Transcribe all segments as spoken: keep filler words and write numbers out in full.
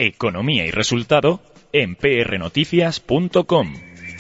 economía y resultado en p r noticias punto com.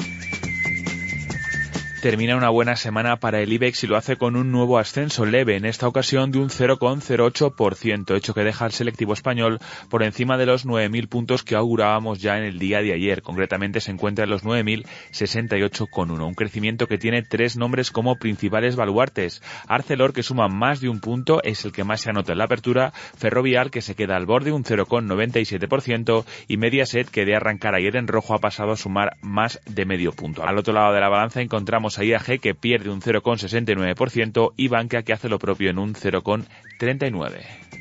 Termina una buena semana para el IBEX y lo hace con un nuevo ascenso leve, en esta ocasión de un cero coma cero ocho por ciento, hecho que deja al selectivo español por encima de los nueve mil puntos que augurábamos ya en el día de ayer. Concretamente se encuentra en los nueve mil sesenta y ocho coma uno, un crecimiento que tiene tres nombres como principales baluartes. Arcelor, que suma más de un punto, es el que más se anota en la apertura, Ferrovial, que se queda al borde un cero coma noventa y siete por ciento, y Mediaset, que de arrancar ayer en rojo ha pasado a sumar más de medio punto. Al otro lado de la balanza encontramos a I A G, que pierde un cero coma sesenta y nueve por ciento, y Bankia, que hace lo propio en un cero coma treinta y nueve por ciento.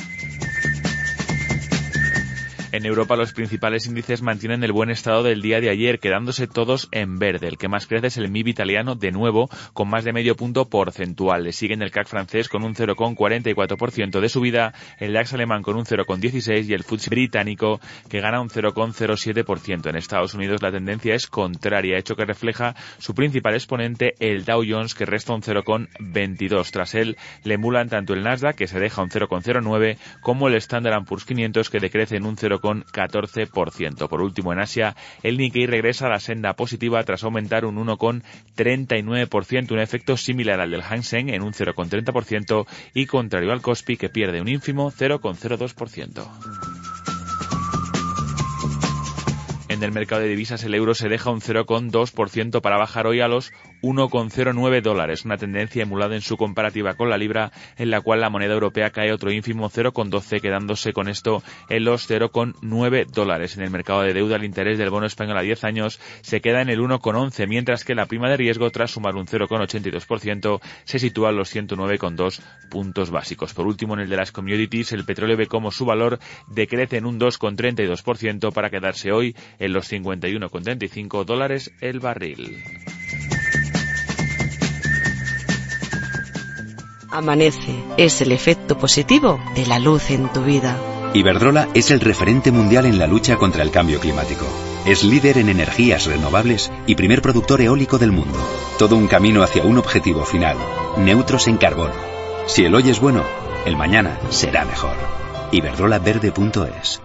En Europa los principales índices mantienen el buen estado del día de ayer, quedándose todos en verde. El que más crece es el M I B italiano, de nuevo, con más de medio punto porcentual. Le siguen el C A C francés con un cero coma cuarenta y cuatro por ciento de subida, el DAX alemán con un cero coma dieciséis por ciento y el F T S E británico, que gana un cero coma cero siete por ciento. En Estados Unidos la tendencia es contraria, hecho que refleja su principal exponente, el Dow Jones, que resta un cero coma veintidós. Tras él le emulan tanto el Nasdaq, que se deja un cero coma cero nueve, como el Standard and Poor's quinientos, que decrece en un cero coma catorce por ciento. Por último, en Asia, el Nikkei regresa a la senda positiva tras aumentar un uno coma treinta y nueve por ciento, un efecto similar al del Hang Seng en un cero coma treinta por ciento y contrario al Kospi, que pierde un ínfimo cero coma cero dos por ciento. En el mercado de divisas el euro se deja un cero coma dos por ciento para bajar hoy a los uno coma cero nueve dólares, una tendencia emulada en su comparativa con la libra, en la cual la moneda europea cae otro ínfimo cero coma doce, quedándose con esto en los cero coma nueve dólares. En el mercado de deuda el interés del bono español a diez años se queda en el uno coma once, mientras que la prima de riesgo, tras sumar un cero coma ochenta y dos por ciento, se sitúa en los ciento nueve coma dos puntos básicos. Por último, en el de las commodities, el petróleo ve como su valor decrece en un dos coma treinta y dos por ciento para quedarse hoy en los cincuenta y uno coma treinta y cinco dólares el barril. Amanece es el efecto positivo de la luz en tu vida. Iberdrola es el referente mundial en la lucha contra el cambio climático. Es líder en energías renovables y primer productor eólico del mundo. Todo un camino hacia un objetivo final, neutros en carbono. Si el hoy es bueno, el mañana será mejor. iberdrola verde punto es